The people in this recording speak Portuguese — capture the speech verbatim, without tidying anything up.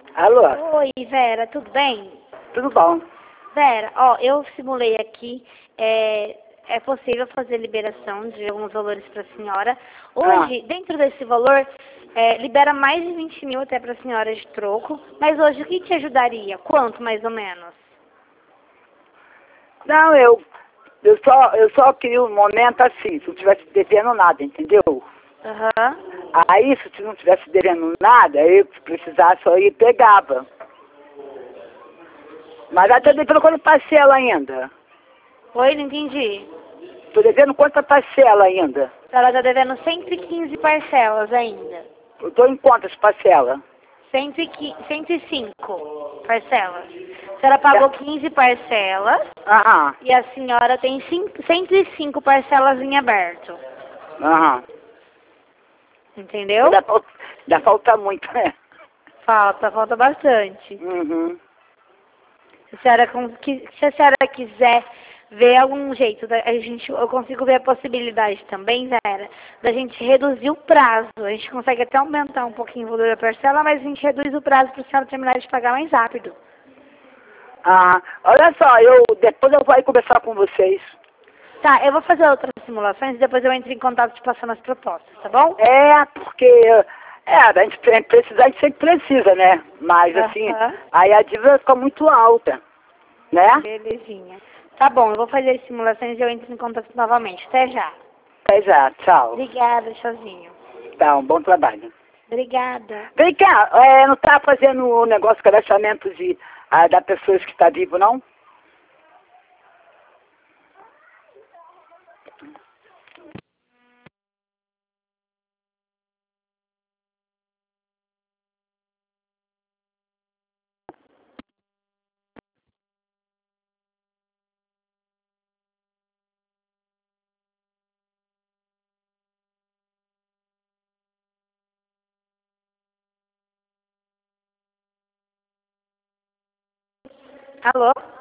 Alô, Oi, Vera, tudo bem? tudo bom? Vera, ó, eu simulei aqui, é, é possível fazer liberação de alguns valores para a senhora. Ah, Hoje, dentro desse valor, é, libera mais de vinte mil até para a senhora de troco, mas hoje o que te ajudaria? Quanto, mais ou menos? não, eu, eu só, eu só queria um momento assim, se não tivesse devendo nada, entendeu? Aham. Aí, se não tivesse devendo nada, eu se precisasse eu ia e pegava. Mas até devendo quanta parcela ainda? Oi, não entendi. Tô devendo quanta parcela ainda? A senhora está devendo cento e quinze parcelas ainda. Eu tô em quantas parcelas? cento e quinze, cento e cinco parcelas. A senhora pagou quinze parcelas. Aham, E a senhora tem cinco, cento e cinco parcelas em aberto. aham. Entendeu? Ainda falta, ainda falta muito, né? Falta, falta bastante. Uhum. Se a senhora, con- qui- se a senhora quiser ver algum jeito, da, a gente, eu consigo ver a possibilidade também, Vera, da gente reduzir o prazo. A gente consegue até aumentar um pouquinho o valor da parcela, mas a gente reduz o prazo para a senhora terminar de pagar mais rápido. Ah, olha só, eu, depois eu vou aí conversar com vocês. Tá, eu vou fazer outras simulações e depois eu entro em contato te passando as propostas, tá bom? É, porque é, a gente pre- precisa, a gente sempre precisa, né? Mas assim, Aham. aí a dívida fica muito alta, né? Belezinha. Tá bom, eu vou fazer as simulações e eu entro em contato novamente. Até já. Até já, tchau. Obrigada, tchauzinho. Tá, um bom trabalho. Obrigada. Vem cá, é, não tá fazendo o negócio de cadastramento de, ah, da pessoas que está vivo, não? Alô?